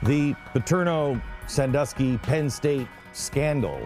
The Paterno, Sandusky, Penn State scandal.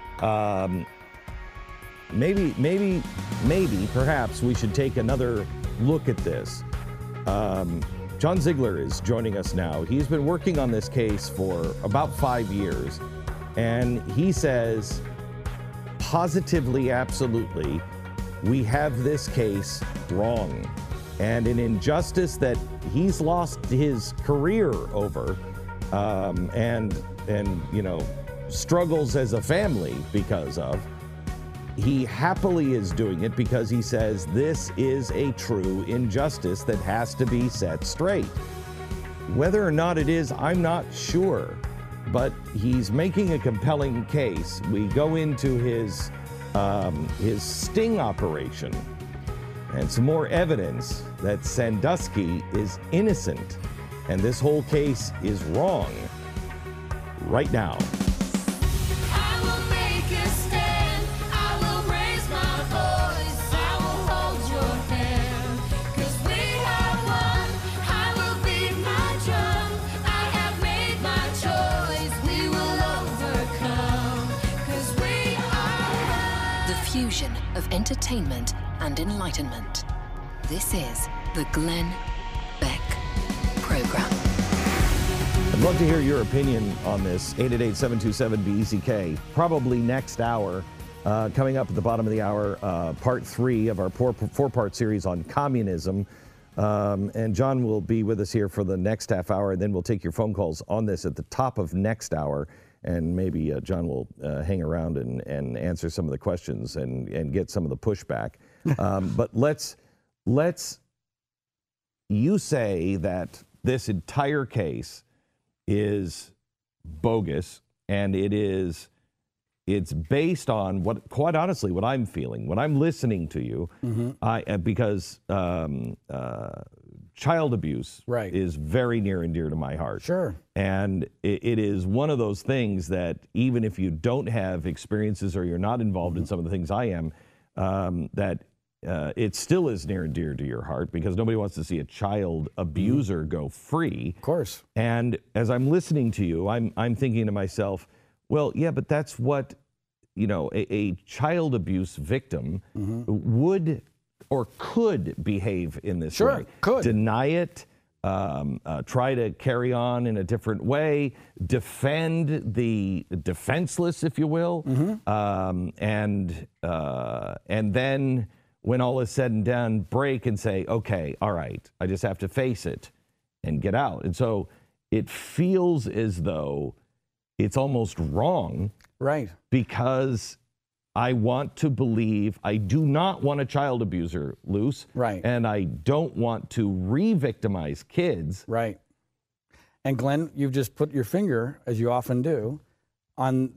Maybe, perhaps we should take another look at this. John Ziegler is joining us now. He's been working on this case for about 5 years, and he says, positively, absolutely, we have this case wrong, and an injustice that he's lost his career over, and struggles as a family because of. He happily is doing it because he says this is a true injustice that has to be set straight. Whether or not it is, I'm not sure, but he's making a compelling case. We go into his sting operation and some more evidence that Sandusky is innocent and this whole case is wrong right now. Of entertainment and enlightenment. This is the Glenn Beck Program. I'd love to hear your opinion on this. 888-727-BECK. Probably next hour. Coming up at the bottom of the hour, part 3 of our four-part series on communism. And John will be with us here for the next half hour, and then we'll take your phone calls on this at the top of next hour. And maybe John will hang around and answer some of the questions and get some of the pushback. But you say that this entire case is bogus, and it's based on quite honestly, what I'm feeling when I'm listening to you. Because child abuse is very near and dear to my heart. Sure. And it is one of those things that even if you don't have experiences or you're not involved in some of the things I am, that it still is near and dear to your heart because nobody wants to see a child abuser go free. Of course. And as I'm listening to you, I'm thinking to myself, well, yeah, but that's what, a child abuse victim would or could behave in this way. Sure, could. Deny it, try to carry on in a different way, defend the defenseless, if you will, and then when all is said and done, break and say, okay, all right, I just have to face it and get out. And so it feels as though it's almost wrong. Right. Because I want to believe, I do not want a child abuser loose. Right. And I don't want to re-victimize kids. Right. And Glenn, you've just put your finger, as you often do, on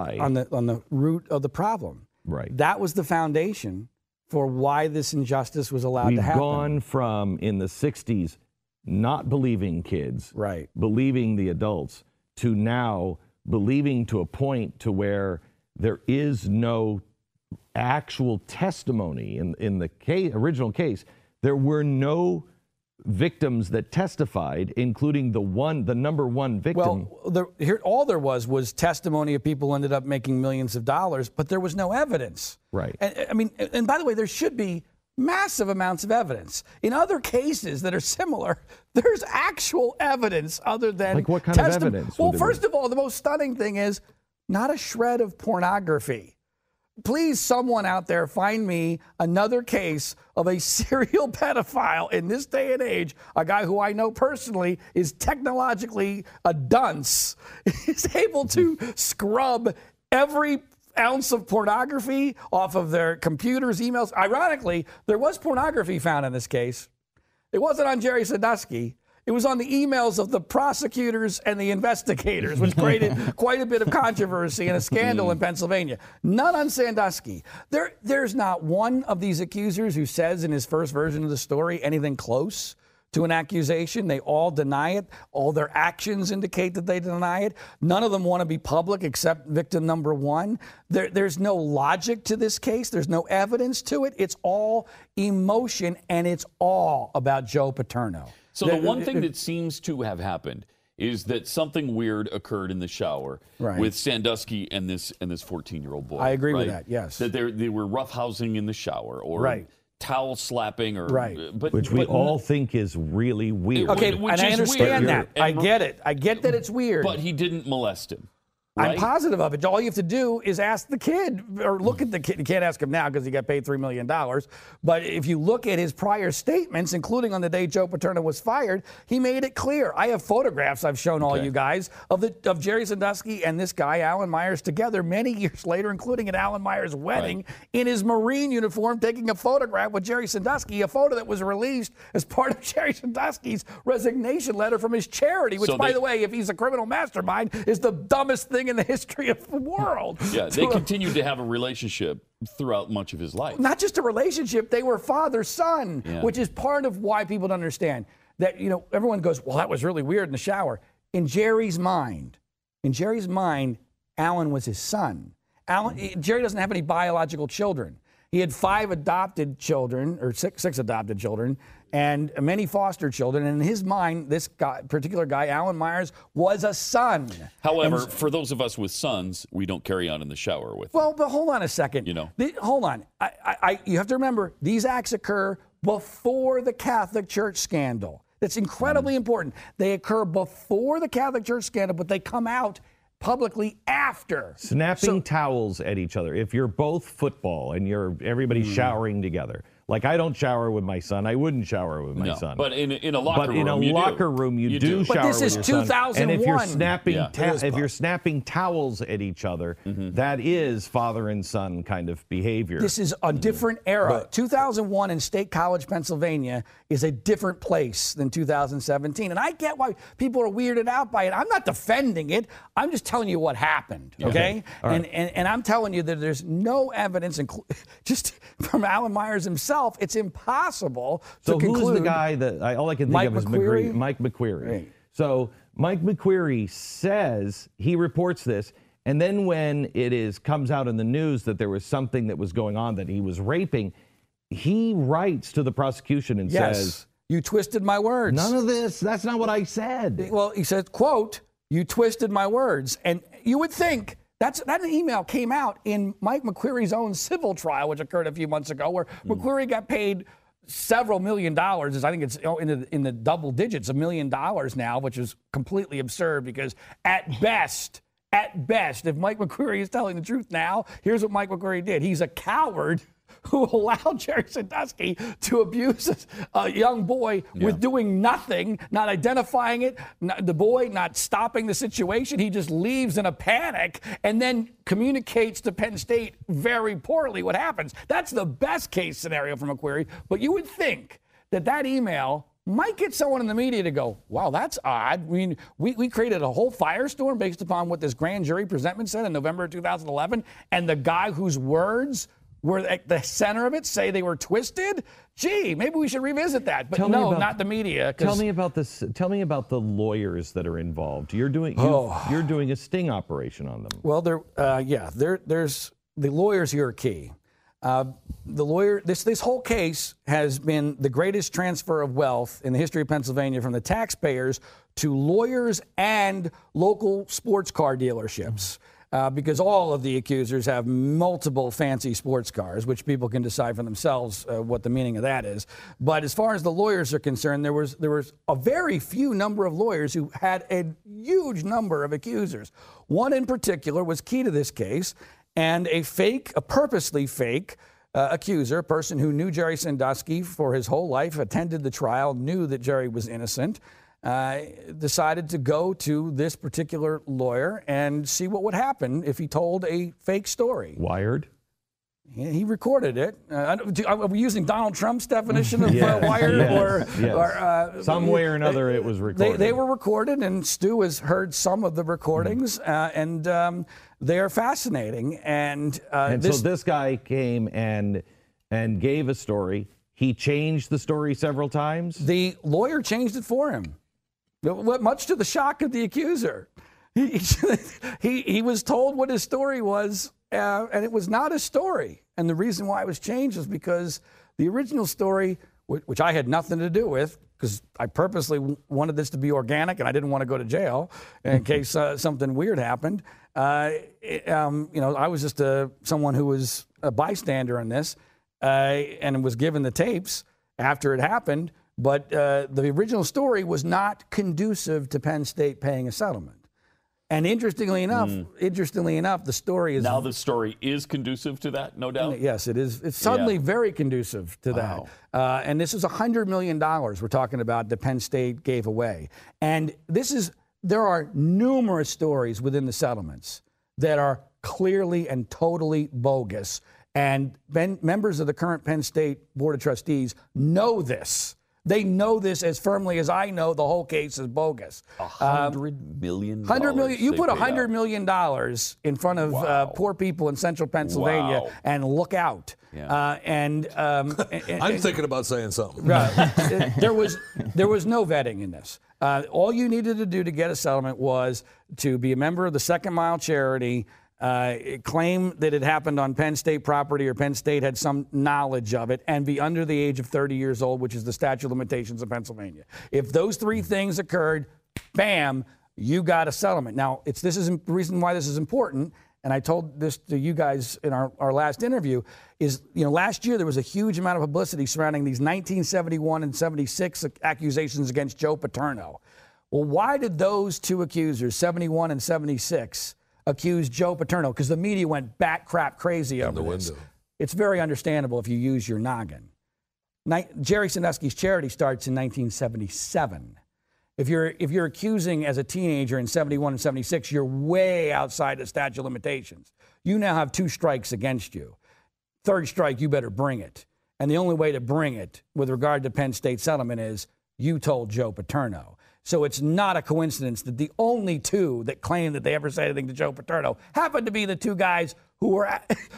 the root of the problem. Right. That was the foundation for why this injustice was allowed to happen. We've gone from, in the 60s, not believing kids, believing the adults, to now believing to a point to where there is no actual testimony in the original case. There were no victims that testified, including the number one victim. Well, all there was testimony of people who ended up making millions of dollars, but there was no evidence. Right. And by the way, there should be massive amounts of evidence. In other cases that are similar, there's actual evidence other than like what kind of evidence? Well, first of all, the most stunning thing is not a shred of pornography. Please, someone out there, find me another case of a serial pedophile in this day and age, a guy who I know personally is technologically a dunce, is able to scrub every ounce of pornography off of their computers, emails. Ironically, there was pornography found in this case. It wasn't on Jerry Sandusky. It was on the emails of the prosecutors and the investigators, which created quite a bit of controversy and a scandal in Pennsylvania. None on Sandusky. There's not one of these accusers who says in his first version of the story anything close to an accusation. They all deny it. All their actions indicate that they deny it. None of them want to be public except victim number one. There's no logic to this case. There's no evidence to it. It's all emotion, and it's all about Joe Paterno. So the one thing that seems to have happened is that something weird occurred in the shower with Sandusky and this 14-year-old boy. I agree with that, yes. That they were roughhousing in the shower or towel slapping or which we all think is really weird. Okay, and I understand that. I get it. I get that it's weird. But he didn't molest him. I'm positive of it. All you have to do is ask the kid, or look at the kid. You can't ask him now because he got paid $3 million. But if you look at his prior statements, including on the day Joe Paterno was fired, he made it clear. I have photographs I've shown all you guys of Jerry Sandusky and this guy, Alan Myers, together many years later, including at Alan Myers' wedding, in his Marine uniform, taking a photograph with Jerry Sandusky, a photo that was released as part of Jerry Sandusky's resignation letter from his charity, which, by the way, if he's a criminal mastermind, is the dumbest thing in the history of the world. Yeah, they continued to have a relationship throughout much of his life. Not just a relationship, they were father-son, which is part of why people don't understand that, everyone goes, well, that was really weird in the shower. In Jerry's mind, Alan was his son. Jerry doesn't have any biological children. He had 5 adopted children, or six adopted children, and many foster children. And in his mind, this particular guy, Alan Myers, was a son. However, for those of us with sons, we don't carry on in the shower with them. Well, but hold on a second. Hold on. You have to remember, these acts occur before the Catholic Church scandal. That's incredibly important. They occur before the Catholic Church scandal, but they come out publicly after. Snapping towels at each other. If you're both football and everybody's showering together. Like, I don't shower with my son. I wouldn't shower with my son. But in a locker room, you do shower with your son. But this is 2001. And if you're snapping towels at each other, that is father and son kind of behavior. This is a different era. 2001 in State College, Pennsylvania is a different place than 2017. And I get why people are weirded out by it. I'm not defending it. I'm just telling you what happened, okay? And I'm telling you that there's no evidence, just from Alan Myers himself, it's impossible to conclude. So who's the guy that all I can think of is Mike McQueary. Right. So Mike McQueary says, he reports this, and then when it comes out in the news that there was something that was going on, that he was raping, he writes to the prosecution and says, you twisted my words. None of this. That's not what I said. Well, he said, quote, you twisted my words. And you would think that email came out in Mike McQueary's own civil trial, which occurred a few months ago, where McQueary got paid several $1 million. I think it's in the double digits, $1 million now, which is completely absurd because at best, if Mike McQueary is telling the truth now, here's what Mike McQueary did. He's a coward who allowed Jerry Sandusky to abuse a young boy with doing nothing, not identifying it, the boy not stopping the situation. He just leaves in a panic and then communicates to Penn State very poorly what happens. That's the best case scenario for McQueary. But you would think that email might get someone in the media to go, wow, that's odd. I mean, we created a whole firestorm based upon what this grand jury presentment said in November of 2011, and the guy whose words were at the center of it say they were twisted. Gee, maybe we should revisit that. But not the media. Tell me about this. Tell me about the lawyers that are involved. You're doing a sting operation on them. Well, there's the lawyers here are key. This whole case has been the greatest transfer of wealth in the history of Pennsylvania from the taxpayers to lawyers and local sports car dealerships. Because all of the accusers have multiple fancy sports cars, which people can decide for themselves what the meaning of that is. But as far as the lawyers are concerned, there was a very few number of lawyers who had a huge number of accusers. One in particular was key to this case, and a purposely fake accuser, a person who knew Jerry Sandusky for his whole life, attended the trial, knew that Jerry was innocent, decided to go to this particular lawyer and see what would happen if he told a fake story. Wired? He recorded it. Are we using Donald Trump's definition of wired? Or some way or another it was recorded. They were recorded, and Stu has heard some of the recordings, and they are fascinating. And so this guy came and gave a story. He changed the story several times? The lawyer changed it for him, much to the shock of the accuser. He was told what his story was, and it was not a story. And the reason why it was changed was because the original story, which I had nothing to do with, because I purposely wanted this to be organic and I didn't want to go to jail in case something weird happened. I was just someone who was a bystander in this and was given the tapes after it happened. But the original story was not conducive to Penn State paying a settlement. And interestingly enough, the story is... Now the story is conducive to that, no doubt? Yes, it is. It's suddenly very conducive to that. And this is $100 million we're talking about that Penn State gave away. And there are numerous stories within the settlements that are clearly and totally bogus. And members of the current Penn State Board of Trustees know this. They know this as firmly as I know the whole case is bogus. $100 million. $100 million. You put $100 million in front of poor people in central Pennsylvania and look out. Yeah. I'm thinking about saying something. There was no vetting in this. All you needed to do to get a settlement was to be a member of the Second Mile Charity, claim that it happened on Penn State property or Penn State had some knowledge of it, and be under the age of 30 years old, which is the statute of limitations of Pennsylvania. If those three things occurred, bam, you got a settlement. Now, this is the reason why this is important, and I told this to you guys in our last interview, is, last year there was a huge amount of publicity surrounding these 1971 and 76 accusations against Joe Paterno. Well, why did those two accusers, 71 and 76, accuse Joe Paterno? Because the media went bat crap crazy over this. It's very understandable if you use your noggin. Jerry Sandusky's charity starts in 1977. If you're accusing as a teenager in 71 and 76, you're way outside the statute of limitations. You now have 2 strikes against you. Third strike, you better bring it. And the only way to bring it with regard to Penn State settlement is you told Joe Paterno. So it's not a coincidence that the only 2 that claim that they ever said anything to Joe Paterno happen to be the 2 guys who were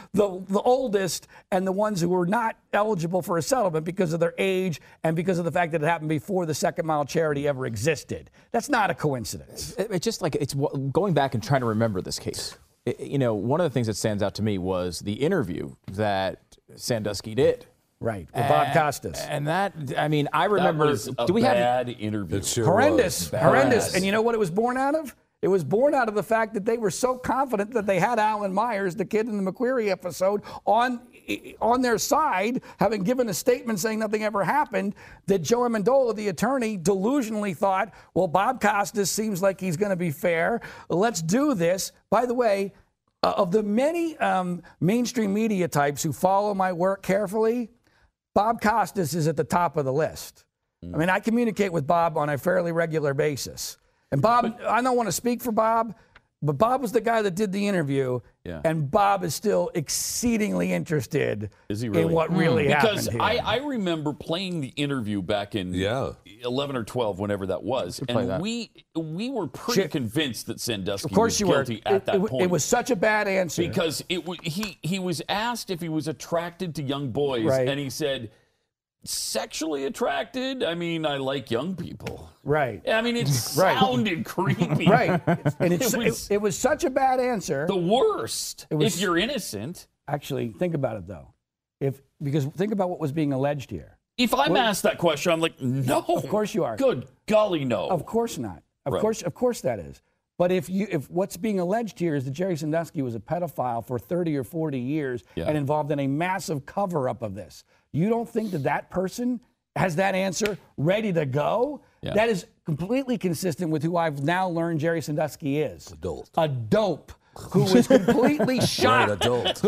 the oldest and the ones who were not eligible for a settlement because of their age and because of the fact that it happened before the Second Mile Charity ever existed. That's not a coincidence. It's just like it's going back and trying to remember this case. One of the things that stands out to me was the interview that Sandusky did. Right, with Bob Costas. And that, I remember. That was a bad interview. It sure horrendous. was. Horrendous. And you know what it was born out of? It was born out of the fact that they were so confident that they had Alan Myers, the kid in the McQueary episode, on their side, having given a statement saying nothing ever happened, that Joe Amendola, the attorney, delusionally thought, well, Bob Costas seems like he's going to be fair. Let's do this. By the way, of the many mainstream media types who follow my work carefully, Bob Costas is at the top of the list. I communicate with Bob on a fairly regular basis. And Bob, I don't want to speak for Bob, but Bob was the guy that did the interview, and Bob is still exceedingly interested in what really happened here. Because I remember playing the interview back in 11 or 12, whenever that was, and we were pretty convinced that Sandusky was guilty at that point. It was such a bad answer. Because he was asked if he was attracted to young boys, and he said, sexually attracted? I like young people. Right. It sounded creepy. Right. And it was such a bad answer. The worst. If you're innocent. Actually, think about it, though. Because think about what was being alleged here. If I'm asked that question, I'm like, no. Of course you are. Good golly, no. Of course not. Of course that is. But if what's being alleged here is that Jerry Sandusky was a pedophile for 30 or 40 years and involved in a massive cover-up of this, you don't think that person has that answer ready to go? Yeah. That is completely consistent with who I've now learned Jerry Sandusky is. A dope. Who was completely shocked,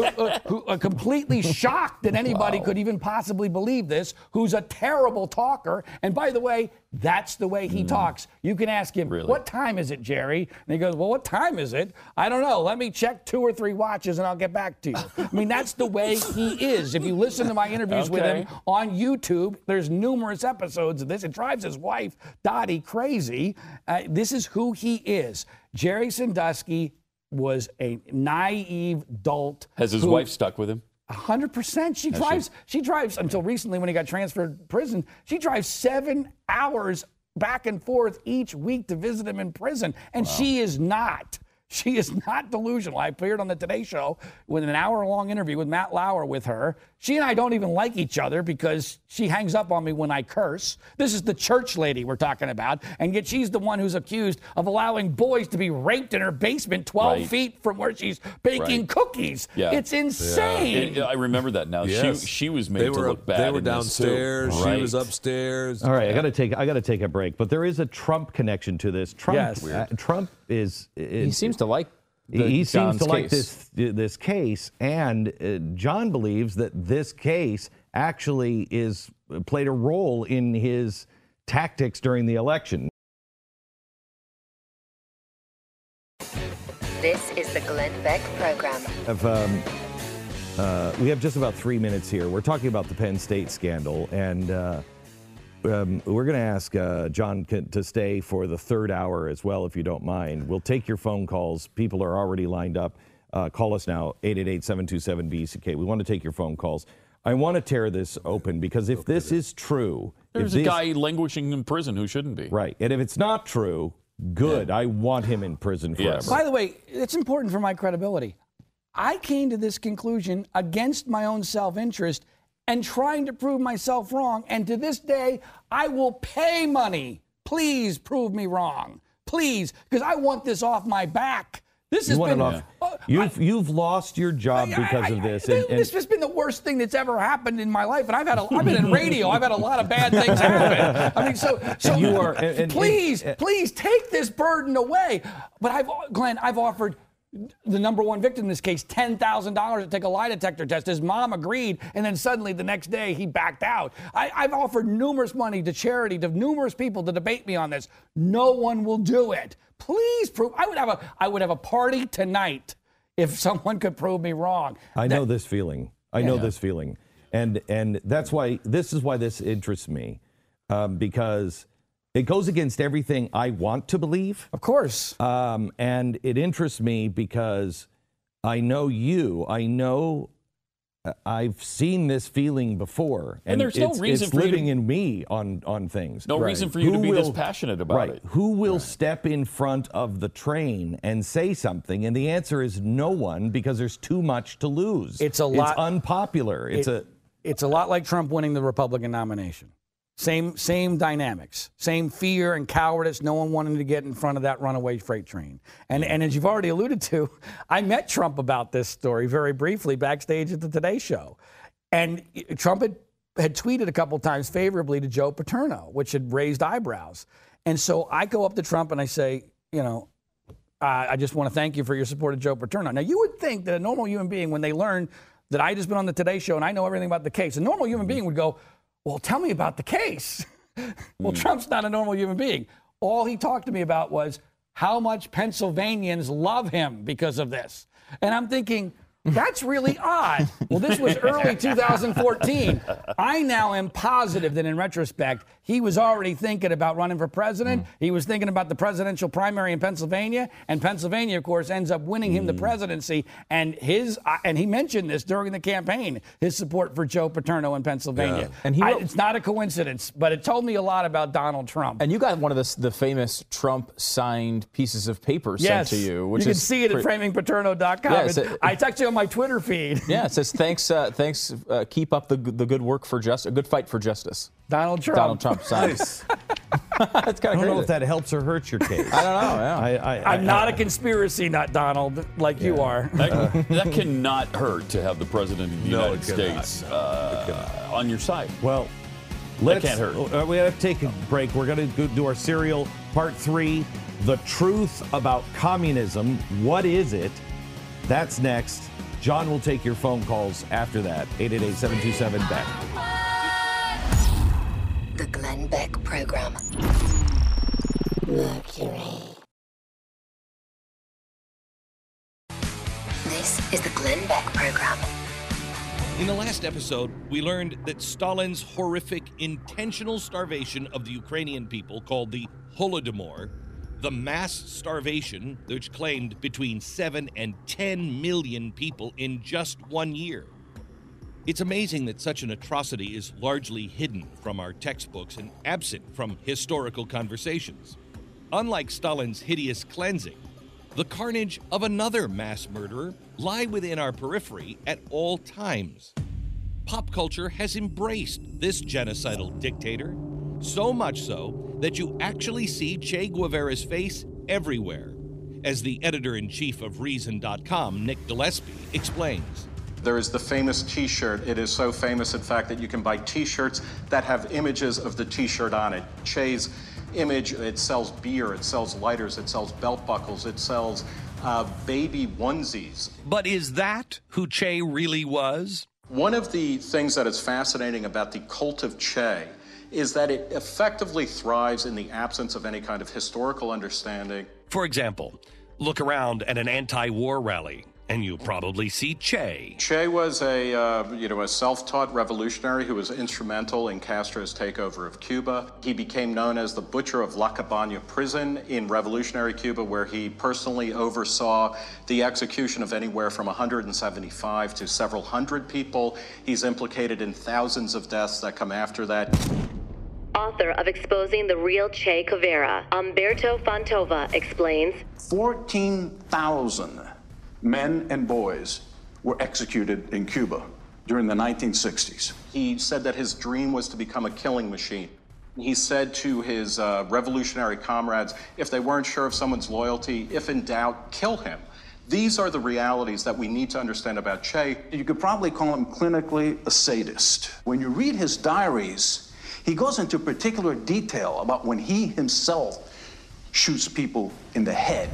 completely shocked that anybody could even possibly believe this, who's a terrible talker. And by the way, that's the way he talks. You can ask him, what time is it, Jerry? And he goes, well, what time is it? I don't know. Let me check 2 or 3 watches and I'll get back to you. That's the way he is. If you listen to my interviews with him on YouTube, there's numerous episodes of this. It drives his wife, Dottie, crazy. This is who he is. Jerry Sandusky was a naive dolt. Has his wife stuck with him? 100%. She drives until recently when he got transferred to prison. She drives 7 hours back and forth each week to visit him in prison. And she is not She is not delusional. I appeared on the Today Show with an hour-long interview with Matt Lauer with her. She and I don't even like each other because she hangs up on me when I curse. This is the church lady we're talking about, and yet she's the one who's accused of allowing boys to be raped in her basement 12 feet from where she's baking cookies. Yeah. It's insane. I remember that now. Yes. She was made to look bad. They were downstairs. She was upstairs. All right, I got to take a break, but there is a Trump connection to this. Trump is he seems to like this case, and John believes that this case actually played a role in his tactics during the election. This is the Glenn Beck Program. We have just about 3 minutes here. We're talking about the Penn State scandal, and we're going to ask John to stay for the third hour as well, if you don't mind. We'll take your phone calls. People are already lined up. Call us now, 888-727-BCK. We want to take your phone calls. I want to tear this open because if this is true... There's a guy languishing in prison who shouldn't be. Right. And if it's not true, good. Yeah. I want him in prison forever. Yes. By the way, it's important for my credibility. I came to this conclusion against my own self-interest and trying to prove myself wrong. And to this day, I will pay money. Please prove me wrong. Please, because I want this off my back. This has been you've lost your job because of this. This has been the worst thing that's ever happened in my life. And I've been in radio. I've had a lot of bad things happen. I mean, so you are. Please take this burden away. But Glenn, I've offered the number one victim in this case $10,000 to take a lie detector test. His mom agreed, and then suddenly the next day he backed out. I've offered numerous money to charity, to numerous people to debate me on this. No one will do it. Please prove. I would have a party tonight if someone could prove me wrong. I know this feeling. I know this feeling, and that's why this interests me, because it goes against everything I want to believe. Of course. And it interests me because I know you. I know I've seen this feeling before. And there's no reason for living in me on things. No reason for you to be this passionate about it. Who will step in front of the train and say something? And the answer is no one, because there's too much to lose. It's unpopular. It's a lot like Trump winning the Republican nomination. Same dynamics, same fear and cowardice. No one wanted to get in front of that runaway freight train. And as you've already alluded to, I met Trump about this story very briefly backstage at the Today Show. And Trump had tweeted a couple times favorably to Joe Paterno, which had raised eyebrows. And so I go up to Trump and I say, I just want to thank you for your support of Joe Paterno. Now, you would think that a normal human being, when they learn that I just been on the Today Show and I know everything about the case, a normal human being would go, well, tell me about the case. Well, Trump's not a normal human being. All he talked to me about was how much Pennsylvanians love him because of this. And I'm thinking, that's really odd. Well, this was early 2014. I now am positive that in retrospect, he was already thinking about running for president. He was thinking about the presidential primary in Pennsylvania. And Pennsylvania, of course, ends up winning him the presidency. And he mentioned this during the campaign, his support for Joe Paterno in Pennsylvania. Yeah. And it's not a coincidence, but it told me a lot about Donald Trump. And you got one of the famous Trump-signed pieces of paper sent to you. Which you can see it at framingpaterno.com. Yes, I text you on my Twitter feed. Yeah, it says, thanks, keep up the good work for justice, a good fight for justice. Donald Trump. Donald Trump. Nice. That's kind of I don't know if that helps or hurts your case. I don't know. Yeah. I'm not a conspiracy nut, Donald, like you are. That cannot hurt to have the president of the United States on your side. Well, that can't hurt. We have to take a break. We're going to do our serial part 3, the truth about communism. What is it? That's next. John will take your phone calls after that. 888-727-BECK. The Glenn Beck Program. Mercury. This is the Glenn Beck Program. In the last episode, we learned that Stalin's horrific intentional starvation of the Ukrainian people, called the Holodomor, the mass starvation which claimed between 7 and 10 million people in just 1 year. It's amazing that such an atrocity is largely hidden from our textbooks and absent from historical conversations. Unlike Stalin's hideous cleansing, the carnage of another mass murderer lie within our periphery at all times. Pop culture has embraced this genocidal dictator, so much so that you actually see Che Guevara's face everywhere, as the editor-in-chief of Reason.com, Nick Gillespie, explains. There is the famous T-shirt. It is so famous, in fact, that you can buy T-shirts that have images of the T-shirt on it. Che's image, it sells beer, it sells lighters, it sells belt buckles, it sells baby onesies. But is that who Che really was? One of the things that is fascinating about the cult of Che is that it effectively thrives in the absence of any kind of historical understanding. For example, look around at an anti-war rally, and you'll probably see Che. Che was a self-taught revolutionary who was instrumental in Castro's takeover of Cuba. He became known as the Butcher of La Cabaña prison in revolutionary Cuba, where he personally oversaw the execution of anywhere from 175 to several hundred people. He's implicated in thousands of deaths that come after that. Author of Exposing the Real Che Guevara, Umberto Fontova, explains 14,000 men and boys were executed in Cuba during the 1960s. He said that his dream was to become a killing machine. He said to his revolutionary comrades, if they weren't sure of someone's loyalty, if in doubt, kill him. These are the realities that we need to understand about Che. You could probably call him clinically a sadist. When you read his diaries, he goes into particular detail about when he himself shoots people in the head.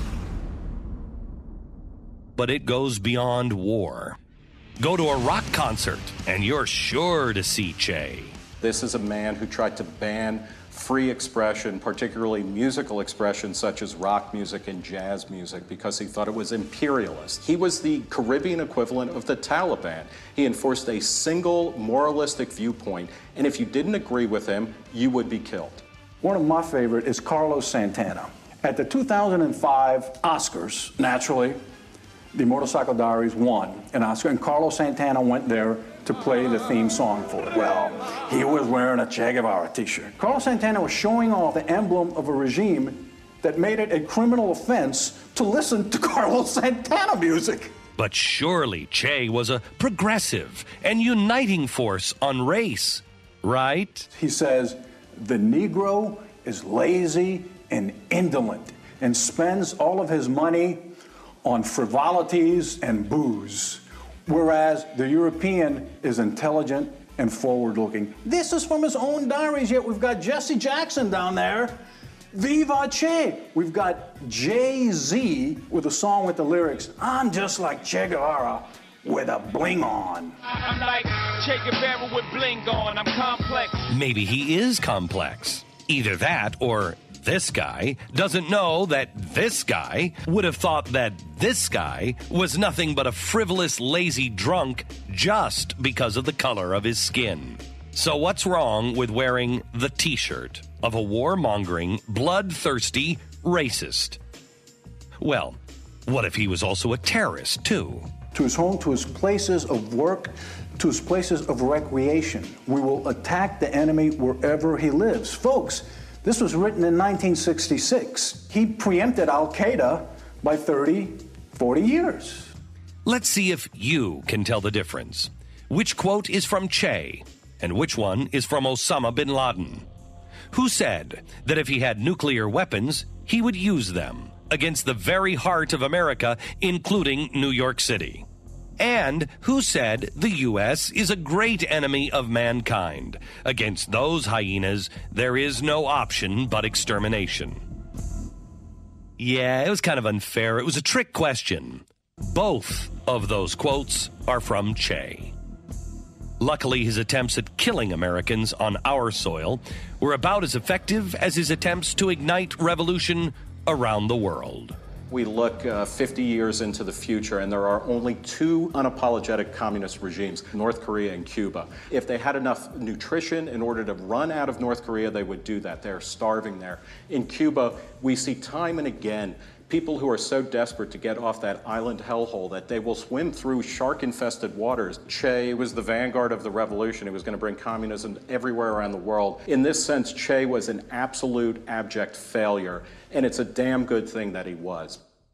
But it goes beyond war. Go to a rock concert, and you're sure to see Che. This is a man who tried to ban free expression, particularly musical expression such as rock music and jazz music, because he thought it was imperialist. He was the Caribbean equivalent of the Taliban. He enforced a single moralistic viewpoint, and if you didn't agree with him, you would be killed. One of my favorite is Carlos Santana. At the 2005 Oscars, naturally, the Motorcycle Diaries won an Oscar, and Carlos Santana went there to play the theme song for it. Well, he was wearing a Che Guevara t-shirt. Carlos Santana was showing off the emblem of a regime that made it a criminal offense to listen to Carlos Santana music. But surely Che was a progressive and uniting force on race, right? He says, the Negro is lazy and indolent and spends all of his money on frivolities and booze, whereas the European is intelligent and forward-looking. This is from his own diaries, yet we've got Jesse Jackson down there. Viva Che! We've got Jay-Z with a song with the lyrics, I'm just like Che Guevara with a bling on. I'm like Che Guevara with bling on, I'm complex. Maybe he is complex. Either that or this guy doesn't know that this guy would have thought that this guy was nothing but a frivolous, lazy drunk just because of the color of his skin. So what's wrong with wearing the t-shirt of a warmongering, bloodthirsty racist? Well, what if he was also a terrorist, too? To his home, to his places of work, to his places of recreation. We will attack the enemy wherever he lives. Folks, this was written in 1966. He preempted Al-Qaeda by 30, 40 years. Let's see if you can tell the difference. Which quote is from Che, and which one is from Osama bin Laden? Who said that if he had nuclear weapons, he would use them against the very heart of America, including New York City? And who said the U.S. is a great enemy of mankind? Against those hyenas, there is no option but extermination. Yeah, it was kind of unfair. It was a trick question. Both of those quotes are from Che. Luckily, his attempts at killing Americans on our soil were about as effective as his attempts to ignite revolution around the world. We look 50 years into the future, and there are only two unapologetic communist regimes, North Korea and Cuba. If they had enough nutrition in order to run out of North Korea, they would do that. They're starving there. In Cuba, we see time and again people who are so desperate to get off that island hellhole that they will swim through shark-infested waters. Che was the vanguard of the revolution. He was going to bring communism everywhere around the world. In this sense, Che was an absolute abject failure, and it's a damn good thing that he was.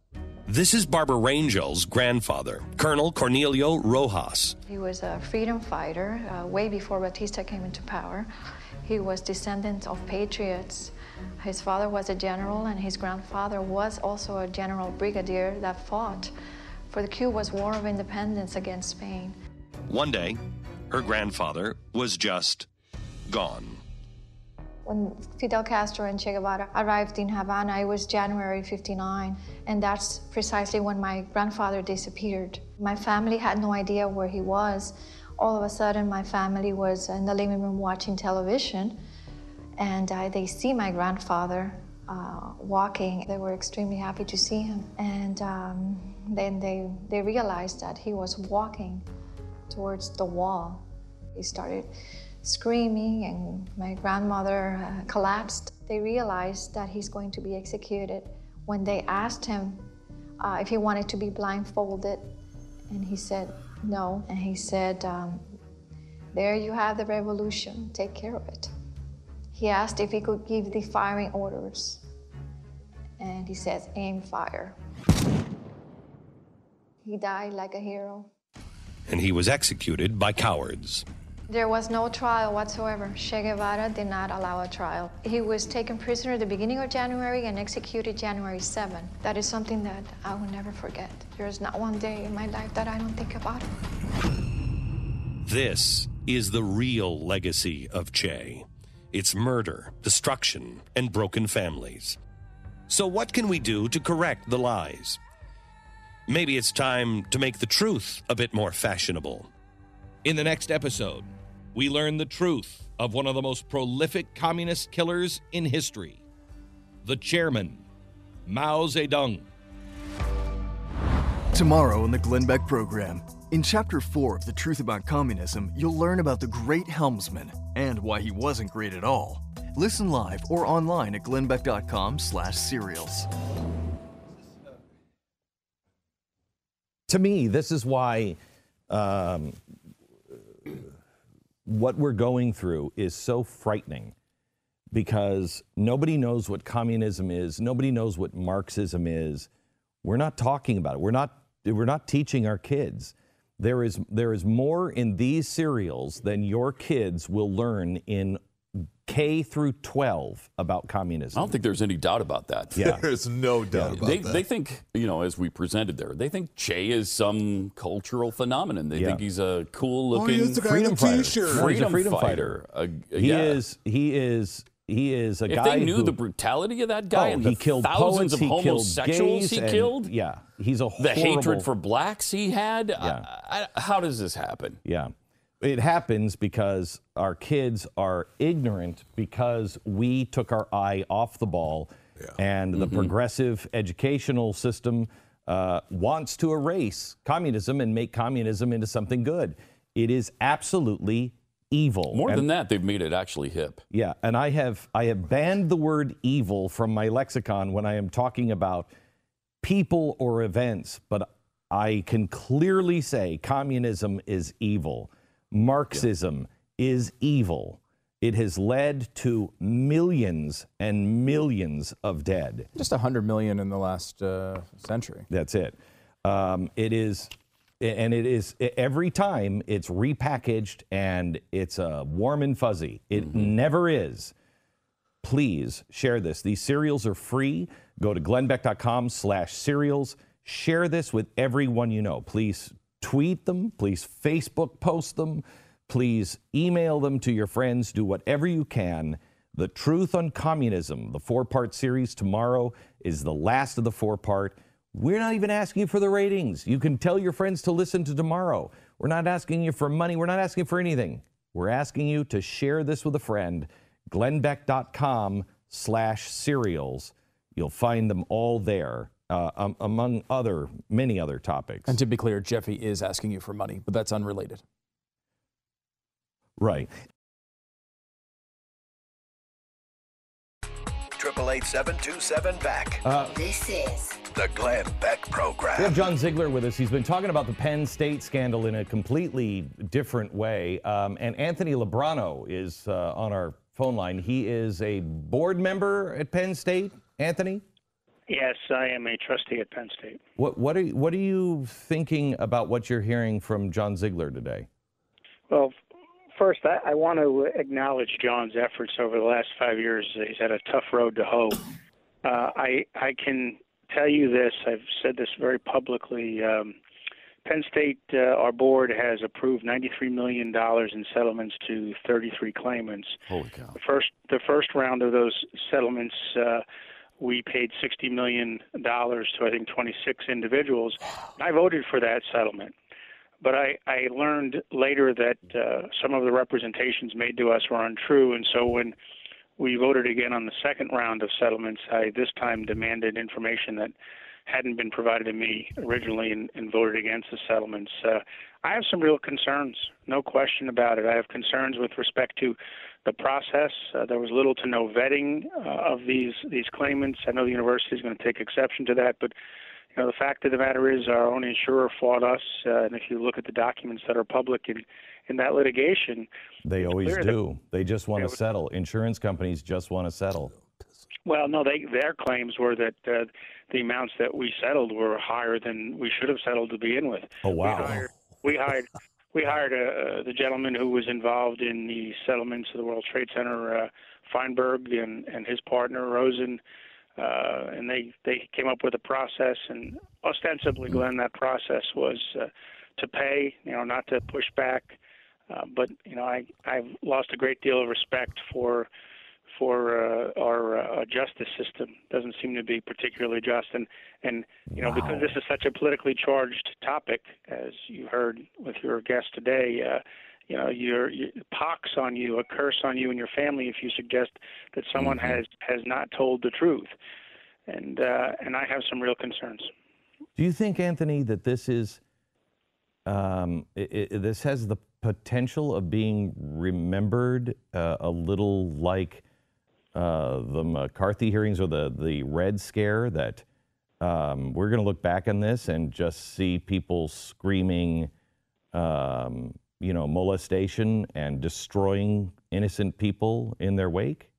This is Barbara Rangel's grandfather, Colonel Cornelio Rojas. He was a freedom fighter way before Batista came into power. He was descendant of patriots. His father was a general, and his grandfather was also a general brigadier that fought for the Cuba's War of Independence against Spain. One day, her grandfather was just gone. When Fidel Castro and Che Guevara arrived in Havana, it was January '59, and that's precisely when my grandfather disappeared. My family had no idea where he was. All of a sudden, my family was in the living room watching television, and they see my grandfather walking. They were extremely happy to see him, and then they realized that he was walking towards the wall. He started screaming, and my grandmother collapsed. They realized that he's going to be executed. When they asked him if he wanted to be blindfolded, and he said no, and he said, there you have the revolution, take care of it. He asked if he could give the firing orders, and he says, aim, fire. He died like a hero. And he was executed by cowards. There was no trial whatsoever. Che Guevara did not allow a trial. He was taken prisoner at the beginning of January and executed January 7. That is something that I will never forget. There is not one day in my life that I don't think about it. This is the real legacy of Che. It's murder, destruction, and broken families. So what can we do to correct the lies? Maybe it's time to make the truth a bit more fashionable. In the next episode, we learn the truth of one of the most prolific communist killers in history, the chairman, Mao Zedong. Tomorrow on the Glenn Beck program, in Chapter 4 of The Truth About Communism, you'll learn about the great helmsman and why he wasn't great at all. Listen live or online at glennbeck.com/serials. To me, this is why what we're going through is so frightening, because nobody knows what communism is. Nobody knows what Marxism is. We're not talking about it. We're not teaching our kids. There is more in these serials than your kids will learn in K through 12 about communism. I don't think there's any doubt about that. Yeah. There's no doubt about that. They think, as we presented there, they think Che is some cultural phenomenon. They think he's a cool-looking freedom fighter. Freedom fighter. He is a guy. If they knew the brutality of that guy and he the killed thousands poets, of he killed homosexuals he killed, he's a horrible. The hatred for blacks he had. How does this happen? Yeah. It happens because our kids are ignorant, because we took our eye off the ball, and the progressive educational system wants to erase communism and make communism into something good. It is absolutely evil. More than that, they've made it actually hip. Yeah, and I have banned the word evil from my lexicon when I am talking about people or events, but I can clearly say communism is evil. Marxism is evil. It has led to millions and millions of dead. Just 100 million in the last century. That's it. It is every time it's repackaged and it's warm and fuzzy. It never is. Please share this. These serials are free. Go to glennbeck.com/serials. Share this with everyone you know. Please tweet them. Please Facebook post them. Please email them to your friends. Do whatever you can. The Truth on Communism, the 4-part series tomorrow, is the last of the 4-part. We're not even asking you for the ratings. You can tell your friends to listen to tomorrow. We're not asking you for money. We're not asking for anything. We're asking you to share this with a friend. glennbeck.com/serials. You'll find them all there. Among many other topics. And to be clear, Jeffy is asking you for money, but that's unrelated. Right. 888-727-BECK. This is the Glenn Beck Program. We have John Ziegler with us. He's been talking about the Penn State scandal in a completely different way. And Anthony Lebrano is on our phone line. He is a board member at Penn State. Anthony? Yes, I am a trustee at Penn State. What are you thinking about what you're hearing from John Ziegler today? Well, first, I want to acknowledge John's efforts over the last 5 years. He's had a tough road to hoe. I can tell you this. I've said this very publicly. Penn State, our board has approved $93 million in settlements to 33 claimants. Holy cow! The first round of those settlements, we paid $60 million to, I think, 26 individuals. I voted for that settlement. But I learned later that some of the representations made to us were untrue, and so when we voted again on the second round of settlements, I this time demanded information that hadn't been provided to me originally and voted against the settlements. I have some real concerns, no question about it. I have concerns with respect to the process. There was little to no vetting of these claimants. I know the university is going to take exception to that, but the fact of the matter is our own insurer fought us, and if you look at the documents that are public in that litigation... They always do. They just want to settle. Insurance companies just want to settle. Well, no, their claims were that the amounts that we settled were higher than we should have settled to begin with. Oh, wow. We hired the gentleman who was involved in the settlements of the World Trade Center, Feinberg, and his partner, Rosen, and they came up with a process, and ostensibly, Glenn, that process was to pay, not to push back. But I've lost a great deal of respect for our justice system. Doesn't seem to be particularly just, and Wow. Because this is such a politically charged topic, as you heard with your guest today. Your pox on you, a curse on you and your family if you suggest that someone has not told the truth, and I have some real concerns. Do you think, Anthony, that this is this has the potential of being remembered a little like the McCarthy hearings or the Red Scare, that we're going to look back on this and just see people screaming, molestation and destroying innocent people in their wake?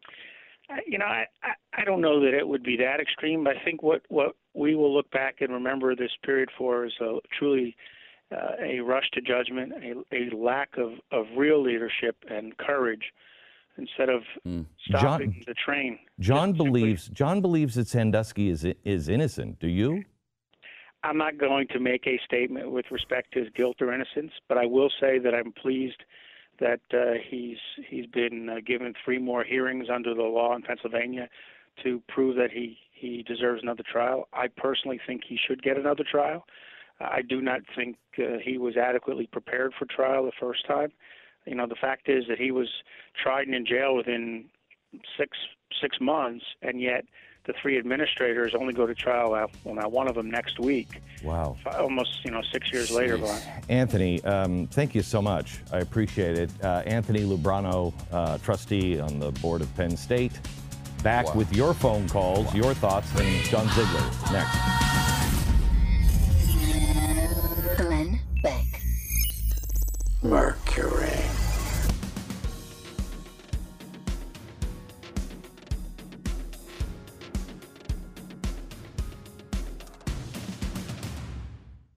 I don't know that it would be that extreme, but I think what we will look back and remember this period for is truly a rush to judgment, a lack of real leadership and courage instead of stopping the train. John believes that Sandusky is innocent. Do you? I'm not going to make a statement with respect to his guilt or innocence, but I will say that I'm pleased that he's been given 3 more hearings under the law in Pennsylvania to prove that he deserves another trial. I personally think he should get another trial. I do not think he was adequately prepared for trial the first time. The fact is that he was tried and in jail within six months, and yet the 3 administrators only go to trial, now one of them next week. Wow. Almost, 6 years later, Glenn. Anthony, thank you so much. I appreciate it. Anthony Lubrano, trustee on the board of Penn State. Back with your phone calls, your thoughts, and John Ziegler next. Glenn Beck. Mark